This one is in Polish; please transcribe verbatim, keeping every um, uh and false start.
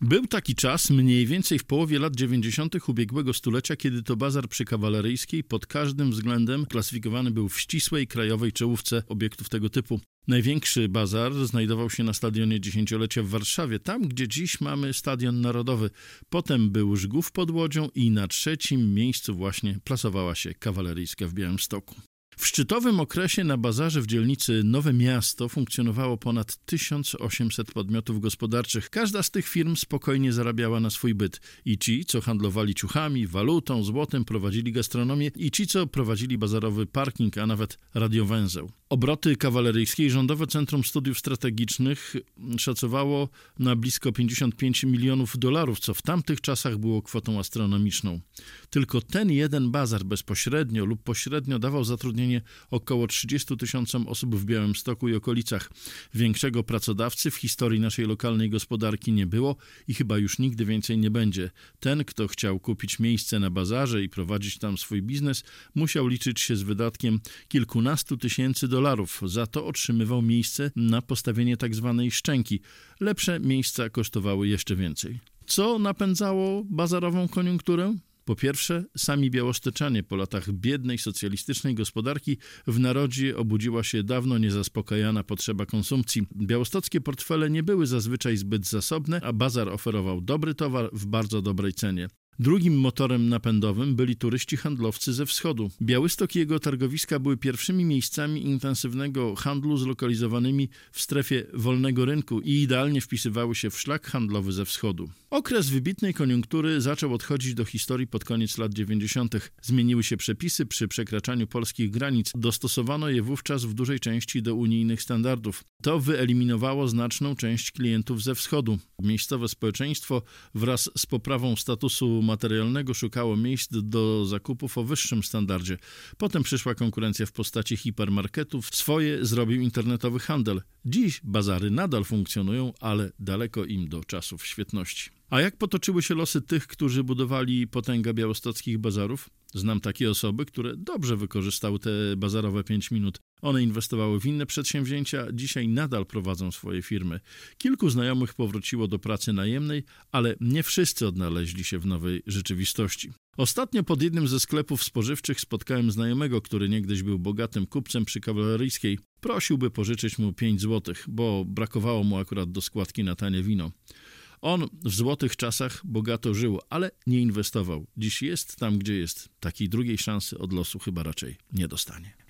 Był taki czas, mniej więcej w połowie lat dziewięćdziesiątych ubiegłego stulecia, kiedy to bazar przy Kawaleryjskiej pod każdym względem klasyfikowany był w ścisłej krajowej czołówce obiektów tego typu. Największy bazar znajdował się na Stadionie Dziesięciolecia w Warszawie, tam gdzie dziś mamy Stadion Narodowy. Potem był Żgów pod Łodzią i na trzecim miejscu właśnie plasowała się Kawaleryjska w Białymstoku. W szczytowym okresie na bazarze w dzielnicy Nowe Miasto funkcjonowało ponad tysiąc osiemset podmiotów gospodarczych. Każda z tych firm spokojnie zarabiała na swój byt. I ci, co handlowali ciuchami, walutą, złotem, prowadzili gastronomię, i ci, co prowadzili bazarowy parking, a nawet radiowęzeł. Obroty Kawaleryjskiej Rządowe Centrum Studiów Strategicznych szacowało na blisko pięćdziesiąt pięć milionów dolarów, co w tamtych czasach było kwotą astronomiczną. Tylko ten jeden bazar bezpośrednio lub pośrednio dawał zatrudnienie około trzydziestu tysiącom osób w Białymstoku i okolicach. Większego pracodawcy w historii naszej lokalnej gospodarki nie było i chyba już nigdy więcej nie będzie. Ten, kto chciał kupić miejsce na bazarze i prowadzić tam swój biznes, musiał liczyć się z wydatkiem kilkunastu tysięcy dolarów. Za to otrzymywał miejsce na postawienie tak zwanej szczęki. Lepsze miejsca kosztowały jeszcze więcej. Co napędzało bazarową koniunkturę? Po pierwsze, sami białosteczanie. Po latach biednej, socjalistycznej gospodarki w narodzie obudziła się dawno niezaspokajana potrzeba konsumpcji. Białostockie portfele nie były zazwyczaj zbyt zasobne, a bazar oferował dobry towar w bardzo dobrej cenie. Drugim motorem napędowym byli turyści handlowcy ze wschodu. Białystok i jego targowiska były pierwszymi miejscami intensywnego handlu zlokalizowanymi w strefie wolnego rynku i idealnie wpisywały się w szlak handlowy ze wschodu. Okres wybitnej koniunktury zaczął odchodzić do historii pod koniec lat dziewięćdziesiątych. Zmieniły się przepisy przy przekraczaniu polskich granic. Dostosowano je wówczas w dużej części do unijnych standardów. To wyeliminowało znaczną część klientów ze wschodu. Miejscowe społeczeństwo wraz z poprawą statusu materialnego szukało miejsc do zakupów o wyższym standardzie. Potem przyszła konkurencja w postaci hipermarketów. Swoje zrobił internetowy handel. Dziś bazary nadal funkcjonują, ale daleko im do czasów świetności. A jak potoczyły się losy tych, którzy budowali potęgę białostockich bazarów? Znam takie osoby, które dobrze wykorzystały te bazarowe pięć minut. One inwestowały w inne przedsięwzięcia, dzisiaj nadal prowadzą swoje firmy. Kilku znajomych powróciło do pracy najemnej, ale nie wszyscy odnaleźli się w nowej rzeczywistości. Ostatnio pod jednym ze sklepów spożywczych spotkałem znajomego, który niegdyś był bogatym kupcem przy Kawaleryjskiej. Prosił, by pożyczyć mu pięć złotych, bo brakowało mu akurat do składki na tanie wino. On w złotych czasach bogato żył, ale nie inwestował. Dziś jest tam, gdzie jest. Takiej drugiej szansy od losu chyba raczej nie dostanie.